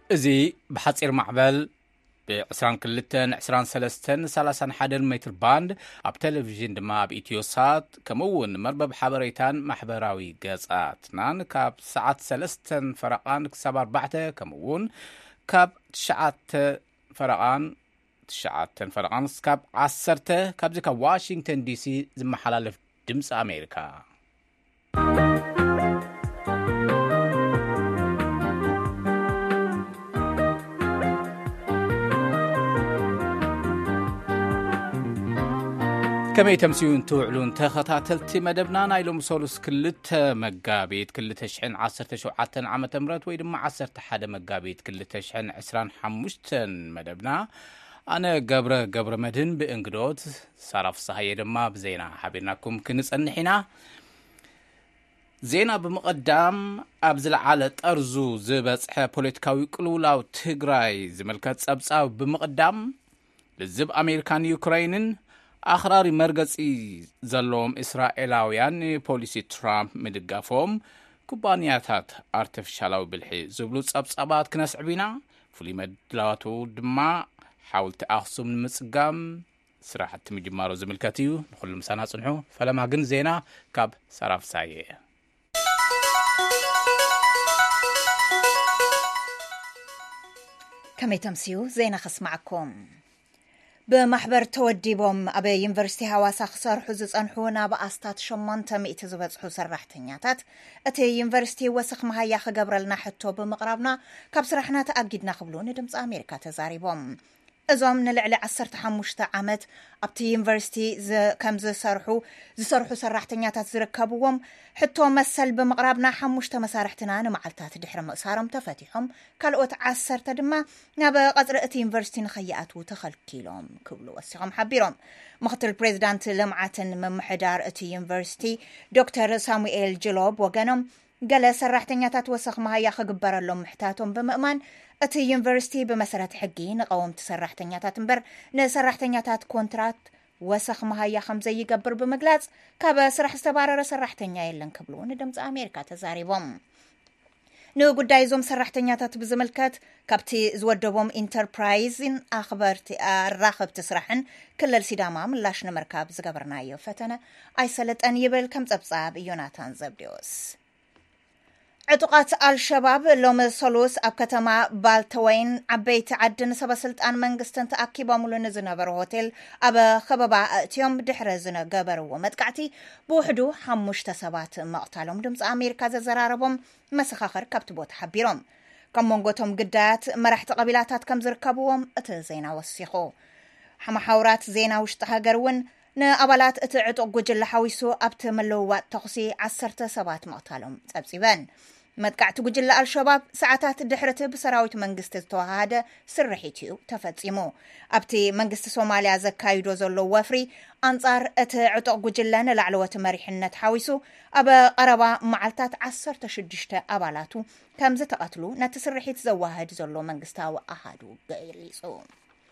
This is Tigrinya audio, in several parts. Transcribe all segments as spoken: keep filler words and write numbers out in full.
ازي بحصير معبل بعشرين كلتن عشرين سلستن ثلاثين حدن متر باند اب تلفزيون دما بإتيوسات كمون مربب حبريتان محبراوي قصات نان كاب ساعات سلستن فرقان كسب أربعة كمون كاب تشعات فرقان تشعات فرقان كاب عسرته كاب زكا واشنطن دي سي زم حلالف دمس أمريكا كما يتمسيون توعلون تخطاتلتي مدبنا نايلو مسولوس كلت مقابيت كلت شحن عصرت شوعاتن عامة مرات ويدما عصرت حدا مقابيت كلت شحن عسران حموشتن مدبنا أنا قبر قبر مدن بإنقدود صرف صحيح دما بزينا حبيناكم كنس أنحنا زينا بمقدام أبزل على أرزو زبصح بوليتكاوي قلولاو تيغراي زملكات أبصاو بمقدام لزب أمريكان يوكراينن أخراري مرقصي زلوم إسرائيلاويان بوليسي ترامب مدقافهم كوبانياتات ارتفشالاوي بالحي زبلو صبصبات كنسعبينا فلي مدلاتو دما حاولت أخصم المسقام صراحة مجمارو زملكاتيو نخل مسانا صنحو فلما قن زينا كاب صراف سايه كم يتمسيو زينا خسمعكم بمحبر توديبهم أبي يونيفرسيتي هواسا خسر حزز أنحونا بأستات شمانتا مئة زبزحو سرحتنياتات أتي يونيفرسيتي وسخ مهايا خقبرلنا حتو بمقرابنا كابسرحنا تأجدنا خبلون دمس أمريكا تزاريبهم أزوم نلعلي عصرت حموشتا عمد أبتي يونيفرسيتي ز كم ز سرحو ز سرحو سرحتنياتات زركبوهم حتو مسل بمقرابنا حموشتا مسارحتنا نمعلتات دحر مقصارم تفتيحهم كالوت عصرت دما نابا قدر أتي يونيفرسيتي نخيئاتو تخلكيلهم كبلو وسيهم حبيرهم مختل البريزيدانت لمعاتن من محدار أتي يونيفرسيتي دكتور سامويل جلوب وغنم قال سرحتنياتات وسخ مهايا خقبر اللهم محتاتهم بمأمان أتي يونيفرسيتي بمسارات حقين قوم تسرحتنياتات مبر نسرحتنياتات كونترات وسخ مهايا خمزة يقبر بمقلاز كابا سرح استبارر سرحتنيا يلن كبلون دمز أمريكا تزاريبهم نو قداي زوم سرحتنياتات بزملكات كابتي زودبهم انتربرايزين أخبرتي الراخب تسرحن كل السيداما ملاش نمركاب زقبرنايو فتنا أي سلت أن يبل كم تبصاب يوناتان زبديوس عطقات الشباب لوم سولوس أبكتما بالتوين عبيت عدن سبسلت أن منقستن تأكيبا مولون زنبر هوتيل أبا خبابا تيوم دحر زنقبر ومدقعتي بوحدو حموش تسابات مقتالهم دمز أمريكا زراربهم مسخاخر كبتبوت حبيرهم كم منقوتهم قدات مرحت قبيلاتات كم زركبوهم اتزينا وسيخو حمحاورات زينا وشتهاقرون نأبالات اتعطق جل حويسو أبت ملوات تقصي عسرت سبات مقتالهم تبسيبان مدقعت جل الشباب ساعتات دحرته بسراويت منقست التوهادة سرحيتيو تفتيمو أبتي منقست سوماليا زكايدو زلو وفري أنصار اتعطق جلان لعلوة مريحنة حويسو أبا قربا معلتات عسرت شدشت أبالاتو كمزة تقتلو نتسرحيت زواهد زلو منقستاو أحادو قيريسو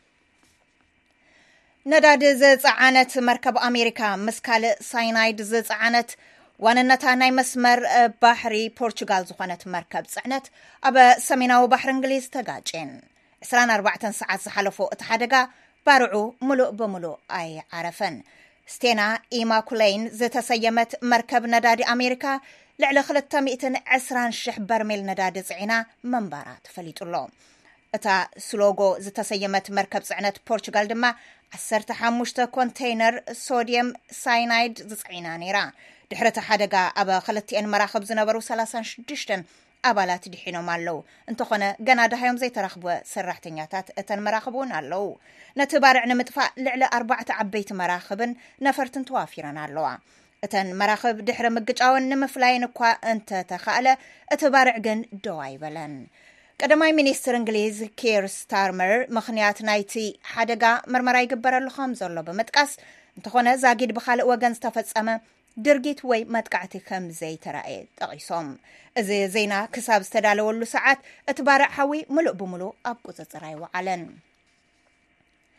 نداد زيت عنت مركب أمريكا مسكال ساينايد زيت عنت واننتا ناي مسمر بحري بورتغال زخانت مركب عنت أبا سميناو بحر انجليز تقاجين عشرين أربعة ساعات زحلفو اتحادقا بارعو ملو بملو أي عرفن ستينا إيما كولين زيت سيمت مركب نداد أمريكا لعلى خلطة مئتن عسران شح برميل نداد زعينا منبارات فليت الله اتا سلوغو زيت سيمت مركب عنت بورتغال دما عسرت حموشتا كونتينر صوديوم ساينايد زصعينا نيرا دحرت حدقا أبا خلتي أن مراخب زنبرو سلاسان شدشتن أبالات دحينو مالو انتخونا قنادا هايوم زي تراخبوا سرحتنياتات اتن مراخبون اللو نتبارعنا مدفع لعلى أربعة عبيت مراخبن نفرتن توافيران اللو اتن مراخب دحر مقجاون نمفلاين كوا انت تخالة اتبارع قن دواي بلن قدماي مينيستر انجليز كير ستارمر مخنيات نايتي حدقا مرمرا يقبر اللخام زرلو بمتقاس انتخونا زاقيد بخالق وقن استفتصأما درجيت وي مدقعتي خم زي ترائي تغيصهم ازي زينا كساب استدالو اللو ساعات اتبارع حوي ملو بملو ابقو تتراي وعلن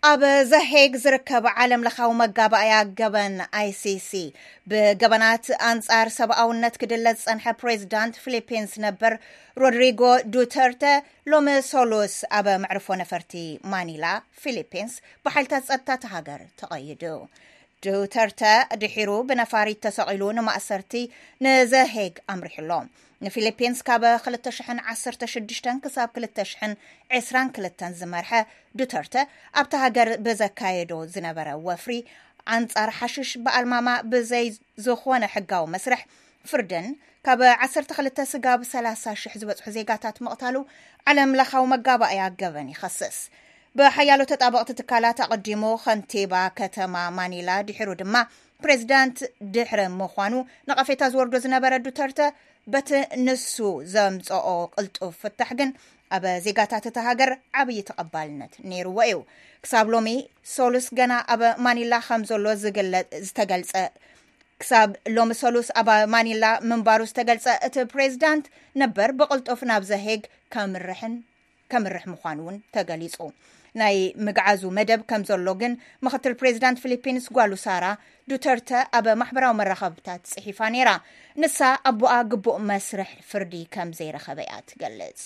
أب زهيق زركب عالم لخاو مقابايا جبن آي سي سي بجبنات أنصار سبعة نتكدلت أنها بريزيدنت فيليبينز نبر رودريغو دوترتا لوم سولوس أب معرفو نفرتي مانيلا فيليبينز بحالتات أتات هاجر تقيدو دوترتا دحيرو بنفاري تساقلون مأسرتي نزهيق أمرحلوم نفيليبينز كابا خلتشحن عصر تشدشتن كساب كلتشحن عسران كلتن زمرحة دوترتا أبتهاجر بزكايدو زنبرا وفري عنصار حشش بألماما بزي زخوان حقاو مسرح فردن كابا عصر تخلت سقاب سلاسة شحزوات حزيقاتات مقتالو على ملخاو مقابا ايا قبن يخصص بحيالو تطابق تتكالات قديمو خنتيبا كتما مانيلا دحرو دما بريزيدنت دحر مخوانو نقفيتا زوردو زنبرا دوترتا بت نسو زمصو قلطو فتحجن أبا زيغاتات تهاجر عبي تقبالنت نيرو ويو كساب لومي سولوس جنا أبا مانيلا خمزولو زغل زتغلص كساب لوم سولوس أبا مانيلا منبارو زتغلص ات بريزيدنت نبر بقلطو فناب زهيق كامرحن كامرح مخانون تغليصو ناي مقعازو مدب كمزولوغن مختل بريزيدنت فيليبينز قوالو سارا دوترتا أبا محبراو مرخبتات صحيفانيرا نسا أبو أقبو مسرح فردي كم زي رخبيات قلز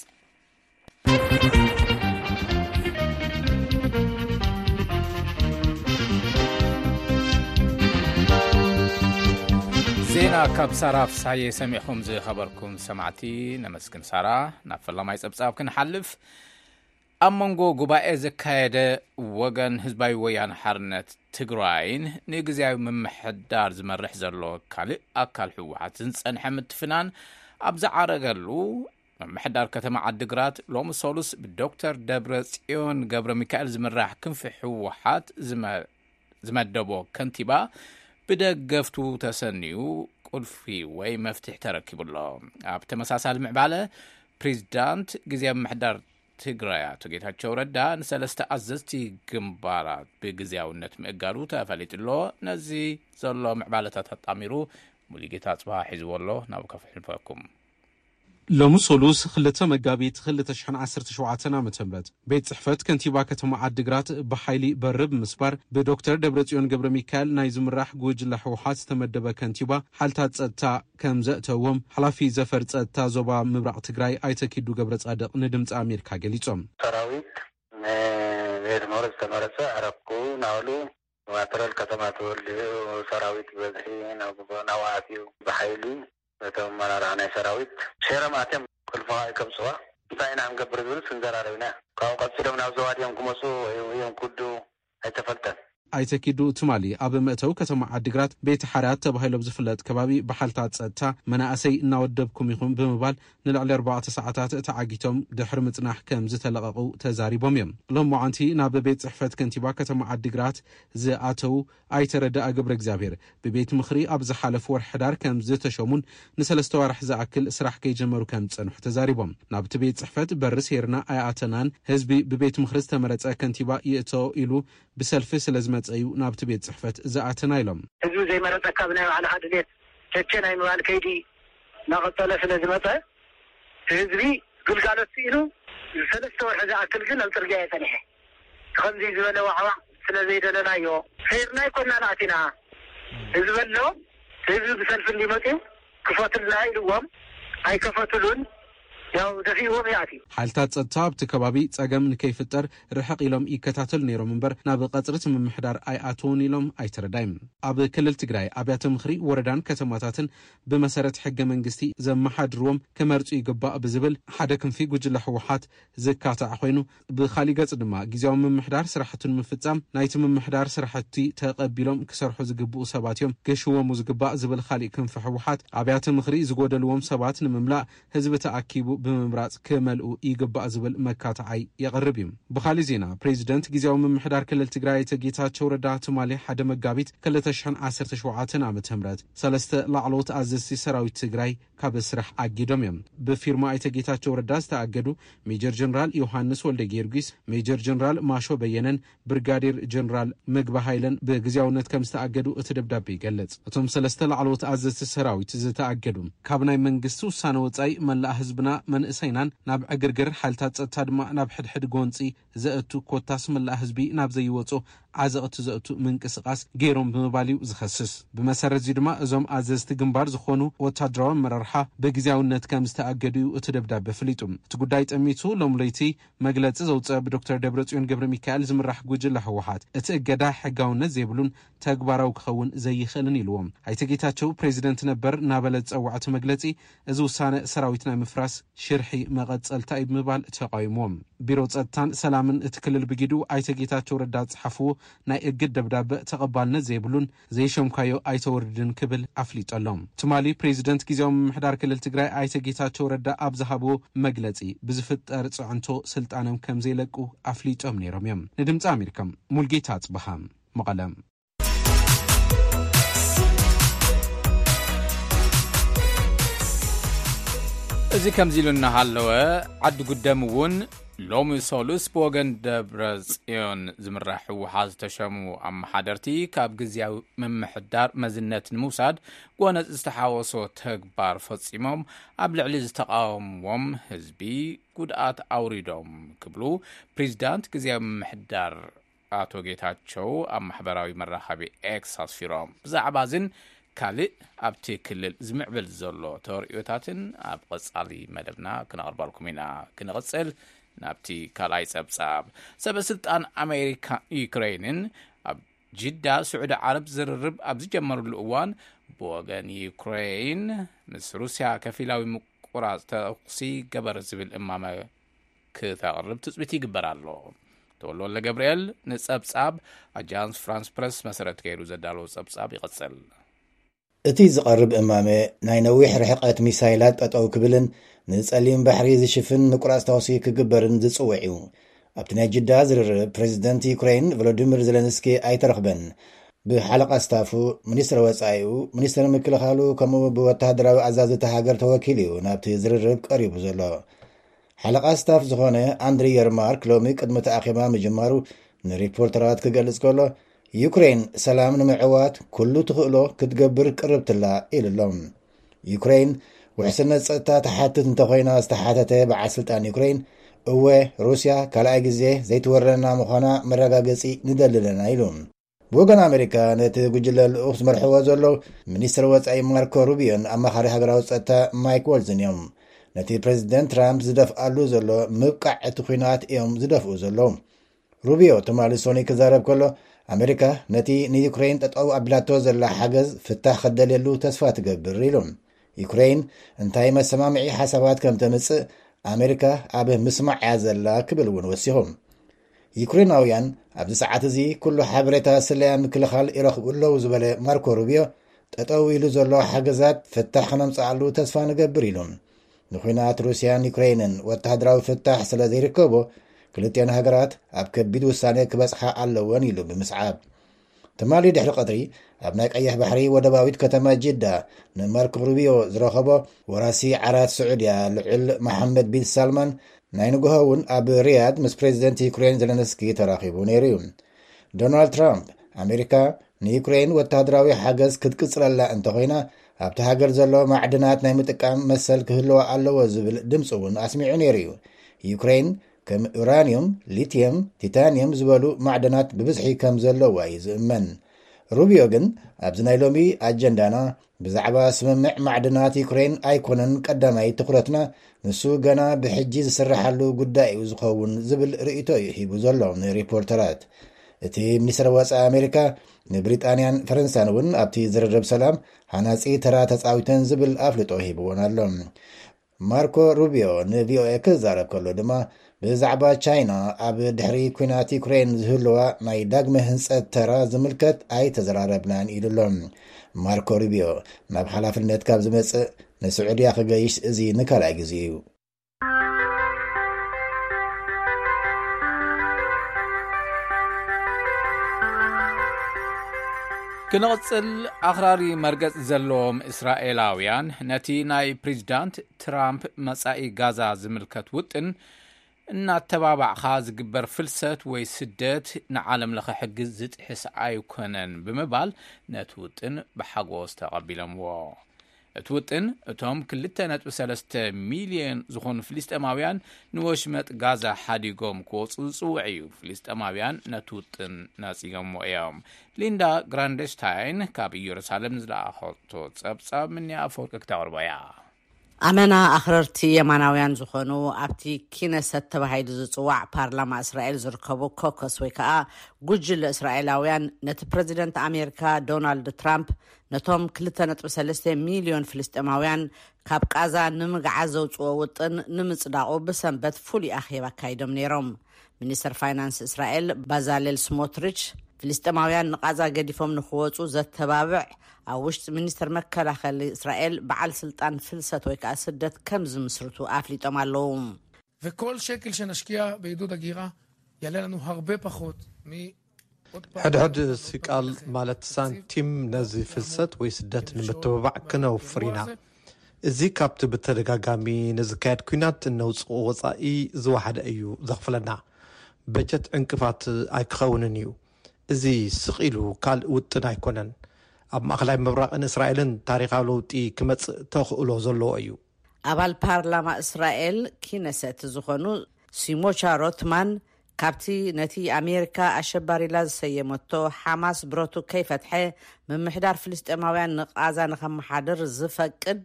زينا كاب سارا فسايا سميحكم زي خبركم سمعتي نمسكن سارا نافلا ما يصبصاب كنحلف أمانغو قبائي زكايدة وغن هزباي ويان حرنت تقراين نيقزياي ممحدار زمرح زرلو كالي أكال حوحات زنسان حمد فنان أبزع عرقلو ممحدار كتما عدقرات لوم سولوس بالدكتور دبرسيون قبر ميكائيل زمرح كنف حوحات زمدبو كنتبا بدا قفتو تسنيو قلفي وي مفتح تركب الله أبتمساسال معبالة بريزيدنت قزياي ممحدار تقرايا تقيتها ردا نسلسته أززتي قنبارات بقزياونت مقالو تفاليت الله نزي زلو معبالتات الطاميرو مليقيتات بها حزو الله نابكا فحنفاكم لوم سولوس خلته مقابيت خلته شحن عسر تشوعاتنا متنبت بيت صحفت كنتيبا كتما عدقرات بحيلي برب مسبار بدكتور دبرسيون قبر ميكائيل نايزم راح قوج لحوحات تمدبا كنتيبا حالتات صدتا كمزأتوهم حلافي زفر صدتا زوبا مبرع تقراي ايتكيدو قبر صادق ندمت أمريكا قليتهم سراويت غير مورس تمارسة عرقو ناولو واترال كتمات واللي سراويت بذحين أو نواتيو بحيلي تم رانا سراويت شيرا ماتم كل فاي كبسوا فاين عم قبر دول سنجر علينا كاو قصير من أزواج يوم كمسو يوم كدو هتفلتن ايتكيدو تمالي اب مأتو كتما عدقرات بيت حارات تبهيلو بزفلت كبابي بحالتات صدتا مناسي ناودبكم يخون بمبال نلعلي أربعة ساعات تعاقيتهم دحر مصناح كم زتلققو تزاريبهم يم لهم وعنتي ناب بيت صحفت كنتيبا كتما عدقرات زاتو ايتردا قبر اغزابير ببيت مخري اب زحالف ور حدار كم زتشومون نسلستو رح زاكل سراح كي جمرو كم صنح تزاريبهم نابت بيت صحفت برس يرنا اياتنان حزبي ببيت مخرس تمرص كنتيبا يتو يلو بسلفس لازم أيو نابت بيت صحفت زعتنا يلهم. هزو زي ما رتكبنا على حد ليت تشينا يموال كيدي نغطى في لازمته هزبي كل قالوا سيرو سلسة وحزة أكل كل الترجية تنحي خمسي زبالة وعوا سلزيد لنا يو خيرنا يكوننا نعتنا هزبالو هزو بسلف اللي متين كفات الله يلوهم هاي كفاتلون ያው ደፊው ያቲ حالتات صدتاب تكبابي صقم نكيفتر رحق يلوم يكتاتل نيرو منبر ناب قصرت من محدار اي اتون يلوم اي تردايم اب كلل تግራይ ابيات مخري وردان كتماتاتن بمسرت حق منغستي زمحدروم كمرص يغبا بزبل حدكم في ጉጅለ حوحات زكاتا خوينو بخالي ገጽ ድማ ግዚያው من محدار ስራሕቱን ምፍጻም ናይቲ من محدار ስራሕቲ ተቀቢሎም ክሰርሑ ዝግብኡ ሰባትዮም ገሽዎም ዝግባ ዝብል خالي ክንፍ حوحات ابيات مخري ዝጎደልዎም ሰባት ንምምላእ ህዝብ ተኣኪቡ بممراጽ كملؤ يقبأ زبل مكاتعي يقربهم بخالي زينا بريزيدنت جزاو من محدار كلل تقراي تقيتات شوردات مالي حدا مقابيت كل تشحن عسر تشوعاتنا متهمرات سلست لعلوت عزيزي سراوي تقراي كابسرح عقيدهم يم بفيرما اي تقيتات شوردات تأقدو ميجر جنرال يوحانس ولد جيرجيس ميجر جنرال ماشو بينن برغادير جنرال مقبا هايلن بجزاونت كمس تأقدو اتدبدابي قلت اتم سلست لعلوت عزيزي سراوي تزتأقدو كابناي منقستو سانوت اي من لا حزبنا መንእሰይናን ናብ ዕግርግር ሓልታት ጸጥታ ድማ ናብ ሕድሕድ ጎንፂ ዘእቱ ኮታስ መላእ ህዝቢ ናብ ዘይወጾ ዓዘቕቲ ዘእቱ ምንቅስቃስ ገይሮም ብምባልዩ ዝኸስስ ብመሰረት እዚ ድማ እዞም ኣዘዝቲ ግንባር ዝኾኑ ወታደራዊ መራርሓ በጊዜያውነት ከም ዝተኣገዱ እቲ ደብዳቤ ፍሊጡ እቲ ጉዳይ ጠሚቱ ሎምለይቲ መግለጺ ዘውፅአ ብዶክተር ደብረጽዮን ገብረ ሚካኤል ዝምራሕ ጉጅለ ህወሓት እቲ እገዳ ሕጋውነት ዘይብሉን ተግባራዊ ክኸውን ዘይኽእልን ኢልዎም ኣይተ ጌታቸው ፕሬዚደንት ነበር ናበለ ጸዋዕቲ መግለጺ እዚ ውሳነ ሰራዊትና ምፍራስ ሽርሒ መቐጸልታ ይምባል ተቃይሞም ቢሮ ጸጥታን ሰላምን እቲ ክልል ብጊዱ ኣይተ ጌታቸው ረዳ ጽሐፍዎ ናይ እግድ ደብዳቤ ተቐባልነት ዘይብሉን ዘይሸምካዮ ኣይተወርድን ክብል ኣፍሊጠሎም ትማሊ ፕሬዚደንት ጊዜያዊ ምምሕዳር ክልል ትግራይ ኣይተ ጌታቸው ረዳ ኣብ ዝሃብዎ መግለጺ ብዝፍጠር ጽዕንቶ ስልጣኖም ከም ዘይለቁ ኣፍሊጦም ነይሮም እዮም ንድምፂ ኣሜሪካ ሙልጌታ አጽበሃ መቐለም እዚ ከምዚሉና ሃለወ ዓዲ ጉደም እውን ሎሚ ሶሉስ ብወገን ደብረጽዮን ዝምራሕ ህወሓት ዝተሸሙ ኣመሓደርቲ ካብ ግዝያዊ ምምሕዳር መዝነት ንምውሳድ ጎነፅ ዝተሓወሶ ተግባር ፈጺሞም ኣብ ልዕሊ ዝተቃወምዎም ህዝቢ ጉድኣት ኣውሪዶም ክብሉ ፕሬዚዳንት ግዝያዊ ምምሕዳር ኣቶ ጌታቸው ኣብ ማሕበራዊ መራኸቢ ኤክስ ኣስፊሮም ብዛዕባ ዝን ካልእ ኣብቲ ክልል ዝምዕብል ዘሎ ተወርዮታትን ኣብ ቀጻሊ መደብና ክነቕርባልኩም ኢና ክንቕጽል ናብቲ ካልኣይ ጸብጻብ ሰበስልጣን ኣሜሪካ ዩክሬንን ኣብ ጅዳ ስዑድ ዓረብ ዝርርብ ኣብ ዝጀመሩሉ እዋን ብወገን ዩክሬን ምስ ሩስያ ከፊላዊ ምቁራጽ ተኩሲ ገበር ዝብል እማመ ክተቕርብ ትጽቢት ይግበር ኣሎ ተወልወለ ገብርኤል ንጸብጻብ ኣጃንስ ፍራንስ ፕረስ መሰረት ገይሩ ዘዳለወ ጸብጻብ ይቐጽል እቲ ዝቐርብ እማመ ናይ ነዊሕ ርሕቀት ሚሳይላት ጠጠው ክብልን ንጸሊም ባሕሪ ዝሽፍን ምቁራጽ ተኩሲ ክግበርን ዝጽውዕ እዩ ኣብቲ ናይ ጅዳ ዝርርብ ፕሬዚደንት ዩክሬን ቮሎዲሚር ዜሌንስኪ ኣይተረኽበን ብሓለቃ ስታፉ ሚኒስትር ወጻኢኡ ሚኒስትር ምክልኻሉ ከምኡ ብወታደራዊ ኣዛዝቲ ሃገር ተወኪል እዩ ናብቲ ዝርርብ ቀሪቡ ዘሎ ሓለቃ ስታፍ ዝኾነ ኣንድሪ የርማርክ ሎሚ ቅድሚ ተኣኺባ ምጅማሩ ንሪፖርተራት ክገልጽ ከሎ ዩክሬን ሰላም ንምዕዋት ኩሉ ትኽእሎ ክትገብር ቅርብትላ ኢሉሎም ዩክሬን ውሕስነት ጸጥታ ተሓትት እንተኾይና ዝተሓተተ በዓል ስልጣን ዩክሬን እወ ሩስያ ካልኣይ ግዜ ዘይትወረና ምዃና መረጋገጺ ንደልለና ኢሉ ብወገን ኣሜሪካ ነቲ ጉጅለ ልኡኽ ዝመርሕዎ ዘሎ ሚኒስትር ወጻኢ ማርኮ ሩቢዮን ኣማኻሪ ሃገራዊ ጸጥታ ማይክ ዋልዝን እዮም ነቲ ፕሬዚደንት ትራምፕ ዝደፍኣሉ ዘሎ ምብቃዕ እቲ ኩናት እዮም ዝደፍኡ ዘሎ ሩቢዮ ትማሊ ሶኒ ክዛረብ ከሎ ኣሜሪካ ነቲ ንዩክሬን ጠጠው ኣቢላቶ ዘላ ሓገዝ ፍታሕ ክደልየሉ ተስፋ ትገብር ኢሉ ዩክሬን እንታይ መሰማምዒ ሓሳባት ከም ተምጽእ ኣሜሪካ ኣብ ምስማዕ እያ ዘላ ክብል እውን ወሲኾም ዩክሬናውያን ኣብዚ ሰዓት እዚ ኩሉ ሓበሬታ ስለያ ምክልኻል ይረኽቡለው ዝበለ ማርኮ ሩቢዮ ጠጠው ኢሉ ዘሎ ሓገዛት ፍታሕ ክነምጽኣሉ ተስፋ ንገብር ኢሉ ንኩናት ሩስያን ዩክሬንን ወታደራዊ ፍታሕ ስለ ዘይርከቦ ክልቲአን ሃገራት ኣብ ከቢድ ውሳነ ክበጽሓ ኣለወን ኢሉ ብምስዓብ ትማሊ ድሕሪ ቀትሪ ኣብ ናይ ቀይሕ ባሕሪ ወደባዊት ከተማ ጅዳ ንማርኮ ሩቢዮ ዝረኸቦ ወራሲ ዓራት ስዑድያ ልዑል መሐመድ ቢን ሳልማን ናይ ንግሆ እውን ኣብ ሪያድ ምስ ፕሬዚደንት ዩክሬን ዜሌንስኪ ተራኺቡ ነይሩ እዩ ዶናልድ ትራምፕ ኣሜሪካ ንዩክሬን ወታደራዊ ሓገዝ ክትቅጽለላ እንተኾይና ኣብቲ ሃገር ዘሎ ማዕድናት ናይ ምጥቃም መሰል ክህልዋ ኣለዎ ዝብል ድምፂ እውን ኣስሚዑ ነይሩ እዩ ዩክሬን ከም ዩራኒየም ሊቲየም ቲታኒየም ዝበሉ ማዕድናት ብብዝሒ ከም ዘለዋ እዩ ዝእመን ሩቢዮ ግን ኣብዚ ናይ ሎሚ ኣጀንዳና ብዛዕባ ስምምዕ ማዕድናት ዩክሬን ኣይኮነን ቀዳማይ ትኩረትና ንሱ ገና ብሕጂ ዝስራሓሉ ጉዳይ እዩ ዝኸውን ዝብል ርእይቶ እዩ ሂቡ ዘሎ ንሪፖርተራት እቲ ሚኒስትር ወጻኢ ኣሜሪካ ንብሪጣንያን ፈረንሳን እውን ኣብቲ ዝርርብ ሰላም ሃናጺ ተራ ተጻዊተን ዝብል ኣፍልጦ ሂብዎን ኣሎ ማርኮ ሩቢዮ ንቪኦኤ ክዛረብ ከሎ ድማ ብዛዕባ ቻይና ኣብ ድሕሪ ኩናት ዩክሬን ዝህልዋ ናይ ዳግመ ህንጸት ተራ ዝምልከት ኣይተዘራረብናን ኢሉሎም ማርኮ ሩቢዮ ናብ ሓላፍነት ካብ ዝመጽእ ንስዑድያ ክገይሽ እዚ ንካልኣይ ግዜ እዩ ክንቕጽል ኣኽራሪ መርገጽ ዘለዎም እስራኤላውያን ነቲ ናይ ፕሬዚዳንት ትራምፕ መጻኢ ጋዛ ዝምልከት ውጥን እናተባባዕኻ ዝግበር ፍልሰት ወይ ስደት ንዓለም ለኸ ሕጊ ዝጥሕስ ኣይኮነን ብምባል ነቲ ውጥን ብሓጎስ ተቐቢሎምዎ እትውጥን እቶም ክልተ ነጥቢ ሰለስተ ሚልዮን ዝኾኑ ፍልስጤማውያን ንወሽመጥ ጋዛ ሓዲጎም ክወፁ ዝጽውዕ እዩ። ፍልስጤማውያን ነትውጥን ናጺጎም እዮም። ሊንዳ ግራንደስታይን ካብ ኢየሩሳሌም ዝለኣኸቶ ጸብጻብ ምንያ ኣፈወርቂ ክተቕርበያ። ኣመና ኣኽረርቲ የማናውያን ዝኾኑ ኣብቲ ኪነሰት ተባሂሉ ዝጽዋዕ ፓርላማ እስራኤል ዝርከቡ ኮከስ ወይ ከዓ ጉጅለ እስራኤላውያን ነቲ ፕሬዚደንት ኣሜሪካ ዶናልድ ትራምፕ ነቶም ክልተ ነጥቢ ሰለስተ ሚልዮን ፍልስጤማውያን ካብ ቃዛ ንምግዓዝ ዘውፅኦ ውጥን ንምጽዳቑ ብሰንበት ፍሉይ ኣኼባ ኣካይዶም ነይሮም። ሚኒስተር ፋይናንስ እስራኤል ባዛሌል ስሞትሪች ፍልስጤማውያን ንቃዛ ገዲፎም ንኽወፁ ዘተባብዕ ኣብ ውሽጢ ሚኒስተር መከላኸሊ እስራኤል በዓል ስልጣን ፍልሰት ወይ ከዓ ስደት ከም ዝምስርቱ ኣፍሊጦም ኣለዉ። וכל שקל שנשקיע בעידוד הגירה יעלה לנו הרבה פחות מ ሕድሕድ ሲቃል ማለት ሳንቲም ነዚ ፍልሰት ወይ ስደት ንምትብባዕ ክነውፍር ኢና። እዚ ካብቲ ብተደጋጋሚ ንዝካየድ ኩናት እነውፅኦ ወፃኢ ዝወሓደ እዩ ዘኽፍለና። በጀት ዕንቅፋት ኣይክኸውንን እዩ። እዚ ስቂሉ ካልእ ውጥን ኣይኮነን። ኣብ ማእኸላይ ምብራቕን እስራኤልን ታሪኻዊ ለውጢ ክመጽእ ተኽእሎ ዘለዎ እዩ። ኣባል ፓርላማ እስራኤል ኪነሰት ዝኾኑ ሲሞቻ ሮትማን ካብቲ ነቲ ኣሜሪካ ኣሸባሪላ ዝሰየመቶ ሓማስ ብረቱ ከይፈትሐ ምምሕዳር ፍልስጤማውያን ንቃዛ ንኸመሓድር ዝፈቅድ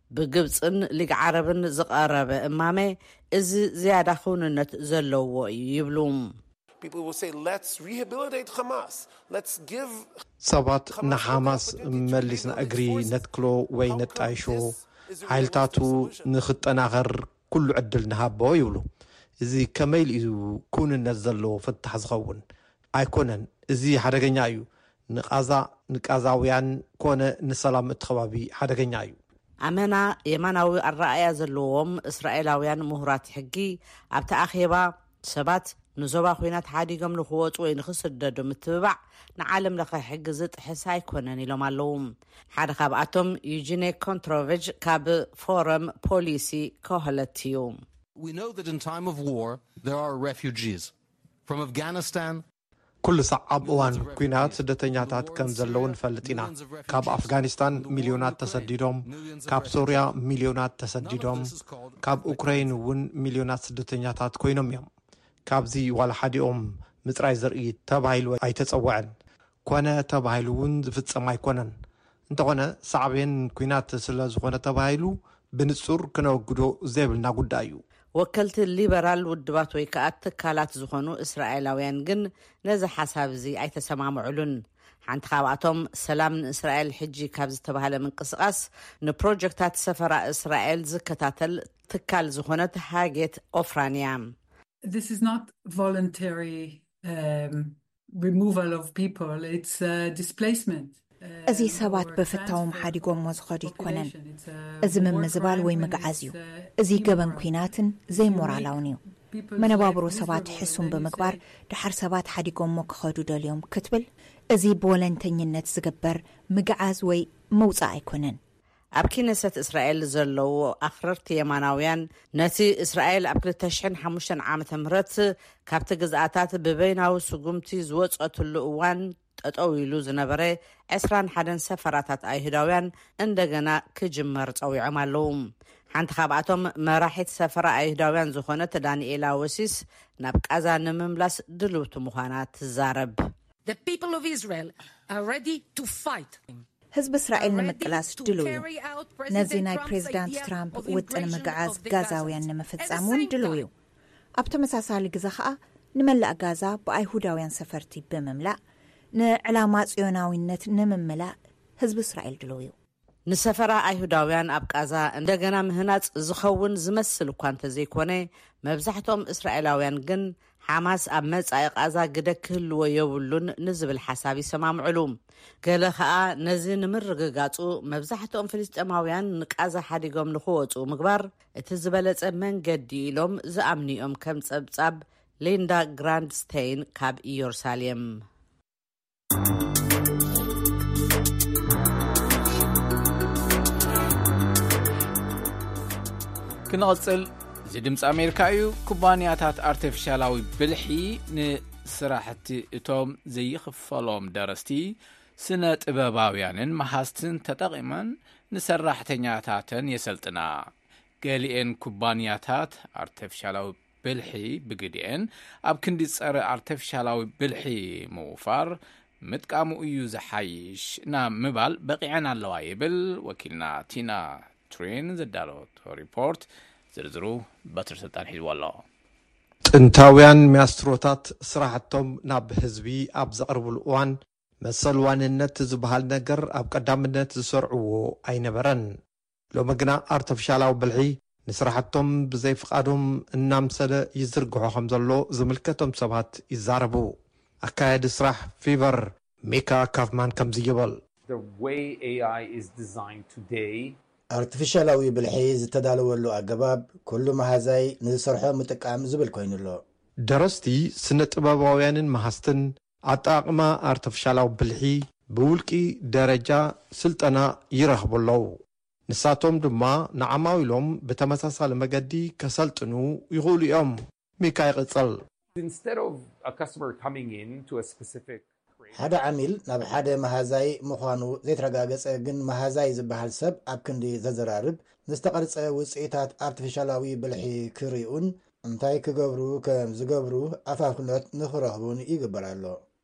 ብግብፅን ሊግ ዓረብን ዝቐረበ እማሜ እዚ ዝያዳ ኽውንነት ዘለዎ እዩ ይብሉ። People will say, let's rehabilitate Hamas. Let's give... ሰባት ንሓማስ መሊስና እግሪ ነትክሎ ወይ ነጣይሾ ሓይልታቱ ንኽጠናኸር ኩሉ ዕድል ንሃቦ ይብሉ። እዚ ከመይል እዩ ኩንነት ዘለዎ ፍታሕ ዝኸውን ኣይኮነን። እዚ ሓደገኛ እዩ። ንቃዛ ንቃዛውያን ኮነ ንሰላም እትኸባቢ ሓደገኛ እዩ። ኣመና የማናዊ ኣረኣያ ዘለዎም እስራኤላውያን ምሁራት ሕጊ ኣብቲ ኣኼባ ሰባት ንዞባ ኩናት ሓዲጎም ንኽወፁ ወይ ንኽስደዱ ምትብባዕ ንዓለም ለኸ ሕጊ ዝጥሕስ ኣይኮነን ኢሎም ኣለዉ። ሓደ ካብኣቶም ዩጂኔ ኮንትሮቨጅ ካብ ፎረም ፖሊሲ ኮህለት እዩ። We know that in time of war there are refugees from Afghanistan. ኩሉ ሰዓብ እዋን ኩናት ስደተኛታት ከም ዘለዉ ንፈልጥ ኢና። ካብ ኣፍጋኒስታን ሚልዮናት ተሰዲዶም፣ ካብ ሶርያ ሚልዮናት ተሰዲዶም፣ ካብ ኡክራይን እውን ሚልዮናት ስደተኛታት ኮይኖም እዮም። ካብዚ ዋላ ሓዲኦም ምጽራይ ዘርኢ ተባሂሉ ኣይተጸውዐን ኮነ ተባሂሉ እውን ዝፍጸም ኣይኮነን። እንተኾነ ሳዕቤን ኩናት ስለ ዝኾነ ተባሂሉ ብንጹር ክነወግዶ ዘየብልና ጉዳይ እዩ። ወከልቲ ሊበራል ውድባት ወይ ከዓ ትካላት ዝኾኑ እስራኤላውያን ግን ነዚ ሓሳብ እዚ ኣይተሰማምዑሉን። ሓንቲ ካብኣቶም ሰላም ንእስራኤል ሕጂ ካብ ዝተባሃለ ምንቅስቓስ ንፕሮጀክታት ሰፈራ እስራኤል ዝከታተል ትካል ዝኾነት ሃጌት ኦፍራንያ This is not voluntary um, removal of people, it's uh, displacement. እዚ ሰባት በፍታዎም ሓዲጎም ዝኸዱ ይኮነን። እዚ ምምዝባል ወይ ምግዓዝ እዩ። እዚ ገበን ኩናትን ዘይሞራላውን እዩ። መነባብሮ ሰባት ሕሱም ብምግባር ድሓር ሰባት ሓዲጎም ክኸዱ ደልዮም ክትብል እዚ ብወለንተኝነት ዝግበር ምግዓዝ ወይ መውፃእ ኣይኮነን። ኣብ ኪነሰት እስራኤል ዘለዉ ኣኽረርቲ የማናውያን ነቲ እስራኤል ኣብ ክልተ ሽሕን ሓሙሽተን ዓመተ ምህረት ካብቲ ግዝኣታት ብበይናዊ ስጉምቲ ዝወፀትሉ እዋን ጠጠው ኢሉ ዝነበረ عشرين حدن سفرات ኣይሁዳውያን እንደገና ክጅመር ፀዊዖም ኣለዉ። ሓንቲ ካብኣቶም መራሒት ሰፈራ ኣይሁዳውያን ዝኾነት ዳንኤላ ወሲስ ናብ ቃዛ ንምምላስ ድልውቲ ምዃና ትዛረብ። The people of Israel are ready to fight. ህዝብ እስራኤል ንምቅላስ ድልው እዩ። ነዚ ናይ ፕሬዚዳንት ትራምፕ ውጥን ምግዓዝ ጋዛውያን ንምፍጻም እውን ድልው እዩ። ኣብ ተመሳሳሊ ግዜ ከዓ ንመላእ ጋዛ ብኣይሁዳውያን ሰፈርቲ ብምምላእ ንዕላማ ጽዮናዊነት ንምምላእ ህዝብ እስራኤል ድልው እዩ። ንሰፈራ ኣይሁዳውያን ኣብ ቃዛ እንደገና ምህናጽ ዝኸውን ዝመስል እኳ እንተዘይኮነ መብዛሕትኦም እስራኤላውያን ግን ሓማስ ኣብ መጻኢ ቃዛ ግደ ክህልዎ የብሉን ንዝብል ሓሳብ ይሰማምዕሉ። ገለ ከዓ ነዚ ንምርግጋጹ መብዛሕትኦም ፍልስጤማውያን ንቃዛ ሓዲጎም ንኽወፁ ምግባር እቲ ዝበለጸ መንገዲ ኢሎም ዝኣምኒኦም ከም ጸብጻብ ሊንዳ ግራንድስቴይን ካብ ኢየሩሳሌም ክንቕጽል እዚ ድምፂ ኣሜሪካ እዩ። ኩባንያታት ኣርቲፊሻላዊ ብልሒ ንስራሕቲ እቶም ዘይኽፈሎም ደረስቲ ስነ ጥበባውያንን መሃስትን ተጠቂመን ንሰራሕተኛታትን የሰልጥና ገሊአን ኩባንያታት አርቲፊሻላዊ ብልሒ ብግዲአን ኣብ ክንዲ ጸረ አርቲፊሻላዊ ብልሒ ምውፋር ምጥቃሙ እዩ ዝሓይሽ ና ምባል በቂዐን ኣለዋ ይብል ወኪልና ቲና ትሬን ዘዳሎት ሪፖርት ዝርዝሩ በትር ስልጣን ሒዝዎ ኣሎ ጥንታውያን ሚያስትሮታት ስራሕቶም ናብ ህዝቢ ኣብ ዘቕርብሉ እዋን መሰል ዋንነት ዝበሃል ነገር ኣብ ቀዳምነት ዝሰርዕዎ ኣይነበረን ሎሚ ግና አርቲፊሻላዊ ብልሒ ንስራሕቶም ብዘይፍቃዶም እናምሰለ ይዝርግሖ ከም ዘሎ ዝምልከቶም ሰባት ይዛረቡ አካሄድ ስራሕ ፊቨር ሜካ ካፍማን ከም ዝይበል The way A I is designed today አርቲፊሻላዊ ብልሒ ዝተዳለወሉ ኣገባብ ኩሉ መሃዛይ ንዝሰርሖ ምጥቃም ዝብል ኮይኑሎ ደረስቲ ስነ ጥበባውያንን መሃስትን ኣጠቃቅማ አርቲፊሻላዊ ብልሒ ብውልቂ ደረጃ ስልጠና ይረኽብለው ንሳቶም ድማ ንዓማዊሎም ብተመሳሳሊ መገዲ ከሰልጥኑ ይኽእሉ እዮም ሚካ ይቕፅል instead of a customer coming in to a specific ሓደ ዓሚል ናብ ሓደ መሃዛይ ምዃኑ ዘይተረጋገፀ ግን መሃዛይ ዝበሃል ሰብ ኣብ ክንዲ ዘዘራርብ ንዝተቐርፀ ውፅኢታት አርቲፊሻላዊ ብልሒ ክሪኡን እንታይ ክገብሩ ከም ዝገብሩ ኣፋፍነት ንኽረኽቡን ይግበር ኣሎ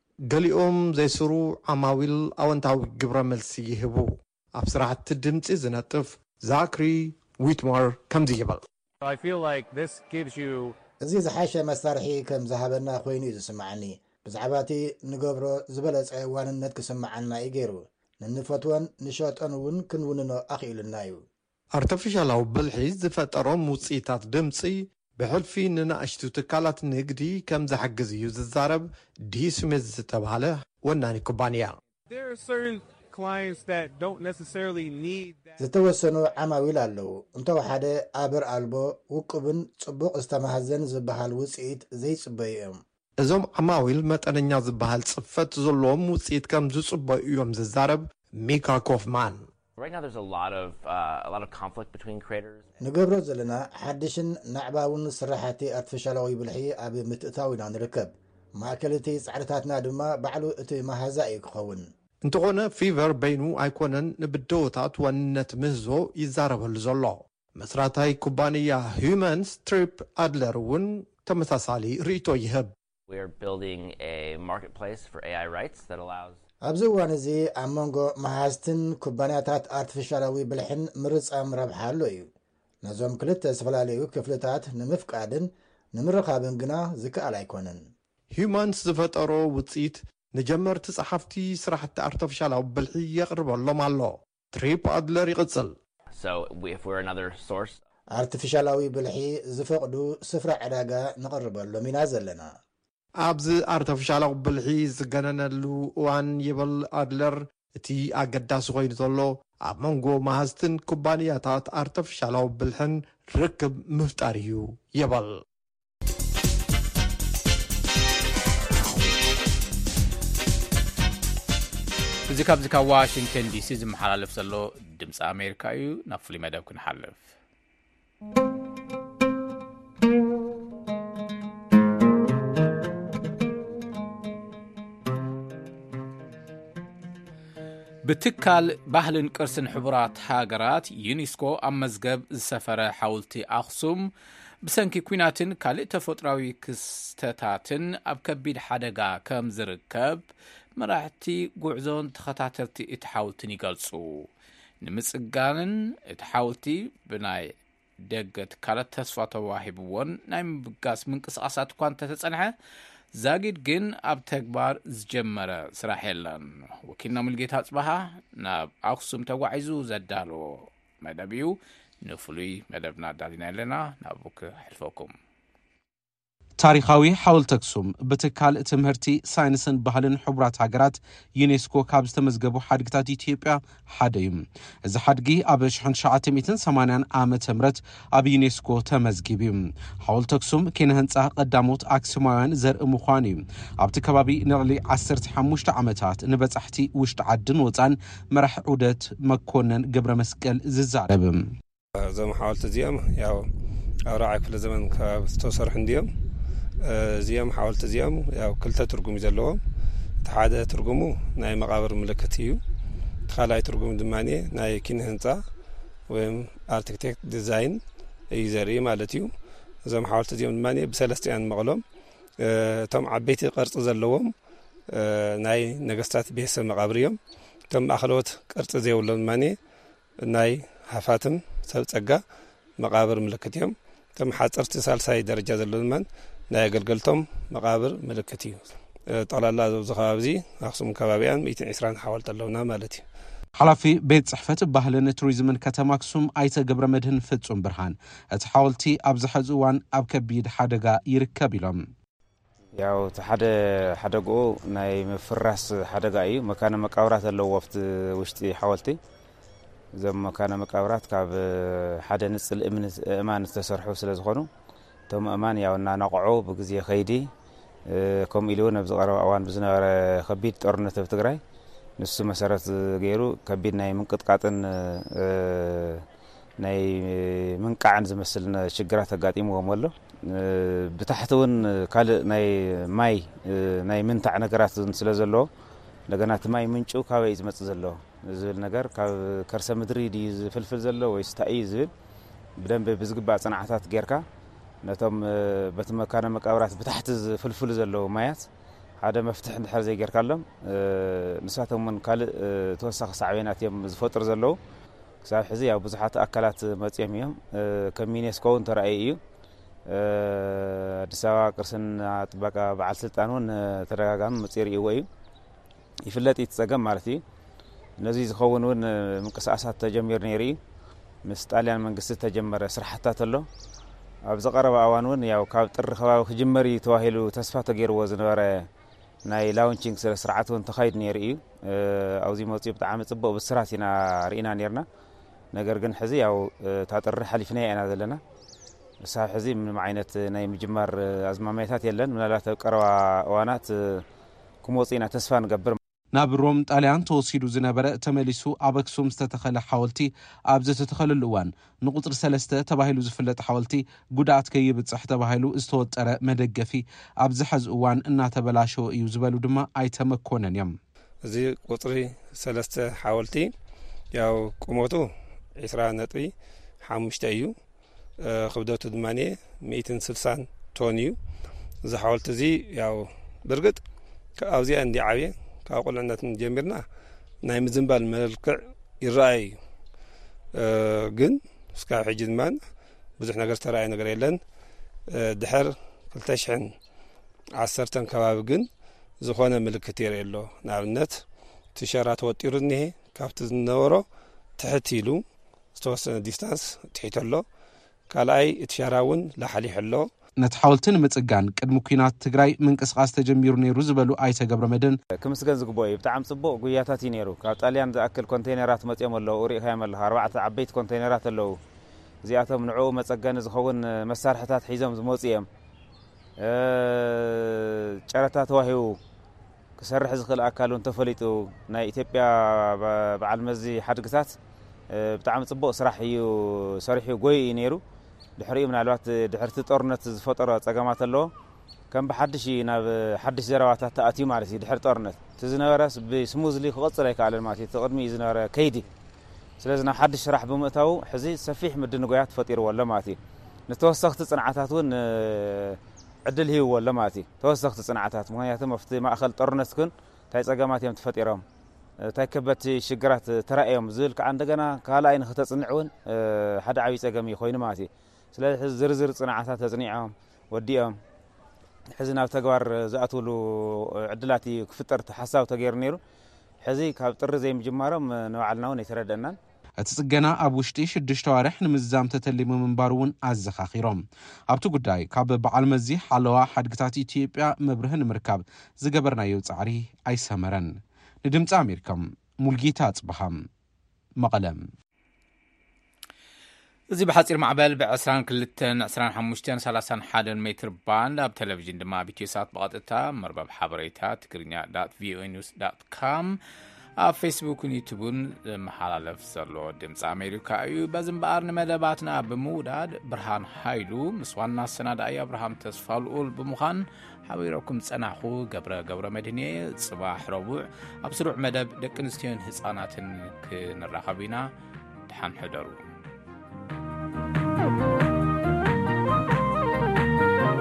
ገሊኦም ዘይስሩ ዓማዊል ኣወንታዊ ግብረ መልሲ ይህቡ ኣብ ስራሕቲ ድምፂ ዝነጥፍ ዛክሪ ዊትሞር ከም ዝይበል I feel like this gives you እዚ ዝሓሸ መሳርሒ ከም ዝሃበና ኮይኑ እዩ ዝስማዓኒ ብዛዕባቲ ንገብሮ ዝበለፀ ዋንነት ክስማዓና እዩ ገይሩ ንንፈትወን ንሸጠን እውን ክንውንኖ ኣኽኢሉና እዩ አርቲፊሻላዊ ብልሒ ዝፈጠሮም ውፅኢታት ድምፂ ብሕልፊ ንናእሽቱ ትካላት ንግዲ ከም ዝሕግዝ እዩ ዝዛረብ ዲስሚዝ ዝተባሃለ ወናኒ ኩባንያ there are certain clients that don't necessarily need that ዝተወሰኑ ዓማዊል ኣለዉ እንተው ሓደ ኣበር ኣልቦ ውቁብን ጽቡቕ ዝተማሃዘን ዝበሃል ውፅኢት ዘይጽበዩ እዮም እዞም ዓማዊል መጠነኛ ዝበሃል ጽፈት ዘለዎም ውፅኢት ከም ዝጽበዩ እዮም ዝዛረብ ሚካ ኮፍማን Right now there's a lot of uh, a lot of conflict between creators. ንገብሮ ዘለና ሓድሽን ናዕባውን ስራሕቲ አርቲፊሻላዊ ብልሒ ኣብ ምትእታዊና ንርከብ ማእከልቲ ጻዕርታትና ድማ ባዕሉ እቲ መሃዛይ ክኸውን እንተኾነ ፊቨር በይኑ ኣይኮነን ንብደውታት ዋንነት ምህዞ ይዛረበሉ ዘሎ መስራታይ ኩባንያ ሂውማን ስትሪፕ ኣድለር እውን ተመሳሳሊ ርእቶ ይህብ We're building a marketplace for A I rights that allows ኣብዚ እዋን እዚ ኣብ መንጎ መሃዝትን ኩባንያታት አርቲፊሻላዊ ብልሕን ምርፃም ረብሓ ኣሎ እዩ ነዞም ክልተ ዝተፈላለዩ ክፍልታት ንምፍቃድን ንምርኻብን ግና ዝከኣል ኣይኮነን ሂውማንስ ዝፈጠሮ ውፅኢት ንጀመርቲ ጸሓፍቲ ስራሕቲ አርቲፊሻላዊ ብልሒ የቕርበሎም ኣሎ ትሪፕ ኣድለር ይቕፅል So if we're another source አርቲፊሻላዊ ብልሒ ዝፈቅዱ ስፍራ ዕዳጋ ንቕርበሎም ኢና ዘለና ኣብዚ አርቲፊሻላዊ ብልሒ ዝገነነሉ እዋን ይብል ኣድለር እቲ ኣገዳሲ ኮይኑ ዘሎ ኣብ መንጎ መሃዝትን ኩባንያታት አርቲፊሻላዊ ብልሕን ርክብ ምፍጣር እዩ ይብል እዚ ካብዚ ካብ ዋሽንግተን ዲሲ ዝመሓላለፍ ዘሎ ድምፂ ኣሜሪካ እዩ ናብ ፍሉይ መደብ ክንሓልፍ ብትካል ባህልን ቅርስን ሕቡራት ሃገራት ዩኔስኮ ኣብ መዝገብ ዝሰፈረ ሓወልቲ ኣኽሱም ብሰንኪ ኩናትን ካልእ ተፈጥራዊ ክስተታትን ኣብ ከቢድ ሓደጋ ከም ዝርከብ መራሕቲ ጉዕዞን ተኸታተልቲ እቲ ሓወልትን ይገልጹ ንምጽጋንን እቲ ሓወልቲ ብናይ ደገ ትካላት ተስፋ ተዋሂብዎን ናይ ምብጋስ ምንቅስቃሳት እኳ እንተተጸንሐ ዛጊድ ግን ኣብ ተግባር ዝጀመረ ስራሕ የለን ወኪልና ሙልጌታ ጽባሃ ናብ ኣክሱም ተጓዒዙ ዘዳሎ መደብ እዩ ንፍሉይ መደብና ዳሊና ኣለና ናብክ ሕልፈኩም ታሪኻዊ ሓወልቲ ኣክሱም ብትካል ትምህርቲ ሳይንስን ባህልን ሕቡራት ሃገራት ዩኔስኮ ካብ ዝተመዝገቡ ሓድግታት ኢትዮጵያ ሓደ እዩ እዚ ሓድጊ ኣብ ኣልፍ ትሸዓተ ሰማንያ ዓመተ ምህረት ኣብ ዩኔስኮ ተመዝጊቡ እዩ ሓወልቲ ኣክሱም ኪነ ህንጻ ቀዳሞት ኣክሱማውያን ዘርኢ ምዃኑ እዩ ኣብቲ ከባቢ ንልዕሊ ዓሰርተ ሓሙሽተ ዓመታት ንበጻሕቲ ውሽጢ ዓድን ወፃን መራሒ ዑደት መኮነን ገብረ መስቀል ዝዛረብ እዞም ሓወልቲ እዚኦም ያው ኣብ ራብዓይ ክፍለ ዘመን ካብ ዝተሰርሑ እንዲኦም እዚኦም ሓወልቲ እዚኦም ያው ክልተ ትርጉም ዘለዎም ተሓደ ትርጉሙ ናይ መቃብር ምልክት እዩ ተኻላይ ትርጉሙ ድማኔ ናይ ኪነ ህንፃ ወይም አርክቴክት ዲዛይን እዩ ዘርኢ ማለት እዩ እዞም ሓወልቲ እዚኦም ድማኔ ብሰለስቲያን መቕሎም እቶም ዓበይቲ ቅርፂ ዘለዎም ናይ ነገስታት ቤተሰብ መቃብር እዮም እቶም ማእኸሎት ቅርፂ ዘይብሎም ድማኔ ናይ ሃፋትም ሰብ ፀጋ መቃብር ምልክት እዮም እቶም ሓፀርቲ ሳልሳይ ደረጃ ዘለዎም ድማን ናይ አገልገልቶም መቃብር ምልክት እዩ ጠቅላላ ኣብዚ ከባቢ እዚ አክሱም ከባቢያን መቶ ወይስራን ሓወልቲ ኣለውና ማለት እዩ ሓላፊ ቤት ጽሕፈት ባህልን ቱሪዝምን ከተማ አክሱም አይተ ገብረ መድህን ፍጹም ብርሃን እቲ ሓወልቲ ኣብ ዝሕዚ እዋን ኣብ ከቢድ ሓደጋ ይርከብ ኢሎም ያው ተሓደ ሓደግኡ ናይ ምፍራስ ሓደጋ እዩ መካነ መቃብራት ኣለዎ ኣብቲ ውሽጢ ሓወልቲ እዞም መካነ መቃብራት ካብ ሓደ ንጽል እማን ዝተሰርሑ ስለ ዝኾኑ እቶም እማን ያው እናነቕዑ ብግዜ ኸይዲ ከም ኢሉ ናብ ዝቐረበ እዋን ብዝነበረ ከቢድ ጦርነት ኣብ ትግራይ ንሱ መሰረት ገይሩ ከቢድ ናይ ምንቅጥቃጥን ናይ ምንቃዕን ዝመስል ሽግራት ኣጋጢምዎም ኣሎ ብታሕቲውን ካልእ ናይ ማይ ናይ ምንታዕ ነገራት ስለ ዘለዎ እንደገና እቲ ማይ ምንጩ ካበይ ዝመጽእ ዘሎ ዝብል ነገር ካብ ከርሰ ምድሪ ዲ ዝፍልፍል ዘሎ ወይስ እንታይ ዝብል ብደንብ ብዝግባእ ጽንዓታት ጌርካ ነቶም በቲ መካነ መቃብራት ብታሕቲ ዝፍልፍሉ ዘሎ ማያት ሓደ መፍትሕ እንድሕር ዘይጌርካሎም ንሳቶም ምን ካልእ ተወሳኺ ሳዕቤናት እዮም ዝፈጥሩ ዘለዉ ክሳብ ሕዚ ያው ብዙሓት ኣካላት መፅኦም እዮም ከም ዩኔስኮ እውን ተራእዩ እዩ አዲስ አበባ ቅርስና ጥበቃ በዓል ስልጣን እውን ተደጋጋሚ መፅር ይዎ እዩ ይፍለጥ ይተጸገም ማለት እዩ ነዚ ዝኸውን እውን ምንቅስቃሳት ተጀሚሩ ነይሩ እዩ ምስ ጣልያን መንግስቲ ተጀመረ ስራሕታት ኣሎ ኣብ ዝቐረበ እዋን እውን ያው ካብ ጥሪ ከባቢ ክጅመር ተዋሂሉ ተስፋ ተገይርዎ ዝነበረ ናይ ላውንቺንግ ስለ ስርዓት እውን ተኻይድ ነይሩ እዩ ኣብዚ መፅኡ ብጣዕሚ ጽቡቕ ብስራት ኢና ርኢና ነርና ነገር ግን ሕዚ ያው ታጥሪ ሓሊፍና ኢና ዘለና ሳብ ሕዚ ምንም ዓይነት ናይ ምጅማር ኣዝማሚያታት የለን ምናልባት ኣብ ቀረባ እዋናት ክመፅና ተስፋ ንገብር ናብ ሮም ጣልያን ተወሲዱ ዝነበረ ተመሊሱ ኣብ አክሱም ዝተተኸለ ሓወልቲ ኣብ ዝተተኸለሉ እዋን ንቁጥር ሰለስተ ተባሂሉ ዝፍለጥ ሓወልቲ ጉድኣት ከይብፅሕ ተባሂሉ ዝተወጠረ መደገፊ ኣብ ዝሕዚ እዋን እናተበላሸወ እዩ ዝበሉ ድማ ኣይተመኮነን እዮም እዚ ቁጥሪ ሰለስተ ሓወልቲ ያው ቁመቱ عشرين ነጥቢ ሓሙሽተ እዩ ክብደቱ ድማኔ مئة وستين ቶን እዩ እዚ ሓወልቲ እዚ ያው ብርግጥ ኣብዚያ እንዲ ዓብየ ካብ ቁልዕነትን ጀሚርና ናይ ምዝንባል መልክዕ ይረአይ ግን እስካብ ሕጂ ድማን ብዙሕ ነገር ተራእየ ነገር የለን ድሕር ክልተ ሽሕን ዓሰርተ ከባቢ ግን ዝኾነ ምልክት የርኢ ኣሎ ንኣብነት ትሸራ ተወጢሩ እኒሄ ካብቲ ዝነበሮ ትሕት ኢሉ ዝተወሰነ ዲስታንስ ትሒት ኣሎ ካልኣይ እትሸራ እውን ላሓሊሕ ኣሎ ነቲ ሓወልቲ ንምጽጋን ቅድሚ ኩናት ትግራይ ምንቅስቃስ ተጀሚሩ ነይሩ ዝበሉ አይተ ገብረ መድህን ክምስገን ዝግበኦ እዩ ብጣዕሚ ጽቡቕ ጉያታት እዩ ነይሩ ካብ ጣልያን ዝኣክል ኮንቴይነራት መፅኦም ኣለዉ ሪኢኻዮም ኣለኹ ኣርባዕተ ዓበይቲ ኮንቴይነራት ኣለዉ እዚኣቶም ንዕኡ መጸገኒ ዝኸውን መሳርሕታት ሒዞም ዝመፁ እዮም ጨረታ ተዋሂቡ ክሰርሕ ዝኽእል ኣካል እውን ተፈሊጡ ናይ ኢትዮጵያ በዓል መዚ ሓድግታት ብጣዕሚ ጽቡቕ ስራሕ እዩ ሰሪሑ ጎይ እዩ ነይሩ ድሕሪኡ ምናልባት ድሕርቲ ጦርነት ዝፈጠሮ ጸገማት ኣለዎ ከም ብሓድሽ ናብ ሓድሽ ዘረባታት ተኣትዩ ማለት እዩ ድሕሪ ጦርነት እቲ ዝነበረ ብስሙዝሊ ክቕፅል ኣይከኣለን ማለት እዩ ተቕድሚ እዩ ዝነበረ ከይዲ ስለዚ ናብ ሓድሽ ስራሕ ብምእታው ሕዚ ሰፊሕ ምድንጎያት ፈጢርዎ ኣሎ ማለት እዩ ንተወሰኽቲ ጽንዓታት እውን ዕድል ሂብዎ ኣሎ ማለት እዩ ተወሰኽቲ ጽንዓታት ምክንያቱም ኣብቲ ማእኸል ጦርነት ግን እንታይ ጸገማት እዮም ተፈጢሮም እንታይ ከበድቲ ሽግራት ተራእዮም ዝብል ከዓ እንደገና ካልኣይ ንኽተጽንዕ እውን ሓደ ዓብዪ ጸገም እዩ ኮይኑ ማለት እዩ ስለዚ ዝርዝር ጽንዓታት ተጽኒዖም ወዲኦም ሕዚ ናብ ተግባር ዝኣትውሉ ዕድላት እዩ ክፍጠር ሓሳብ ተገይሩ ነይሩ ሕዚ ካብ ጥሪ ዘይምጅማሮም ንባዕልና እውን የተረድአናን እቲ ጽገና ኣብ ውሽጢ ሽዱሽተ ዋርሕ ንምዛም ተተሊሙ ምንባሩ እውን ኣዘኻኺሮም ኣብቲ ጉዳይ ካብ በዓል መዚ ሓለዋ ሓድግታት ኢትዮጵያ መብርህ ንምርካብ ዝገበርናዮ ጻዕሪ ኣይሰመረን ንድምፂ ኣሜሪካም ሙልጌታ ጽበሃም መቐለም እዚ ብሓፂር ማዕበል ብ22 25 31 ሜትር ባንድ ኣብ ቴሌቪዥን ድማ ቢቲሳት በቐጥታ መርበብ ሓበሬታ ትግርኛ ዳት ቪኦኤ ኒውስ ዳት ኮም ኣብ ፌስቡክን ዩቱብን መሓላለፍ ዘሎ ድምፂ ኣሜሪካ እዩ። በዝም በኣር ንመደባትና ብምውዳድ ብርሃን ሃይሉ ምስ ዋና ሰናዳይ አብርሃም ተስፋልኡል ብምዃን ሓቢሮኩም ጸናኹ። ገብረ ገብረ መድህኔ ጽባሕ ረቡዕ ኣብ ስሩዕ መደብ ደቂ ኣንስትዮን ህፃናትን ክንራኸብ ኢና። ድሓን ሕደሩ።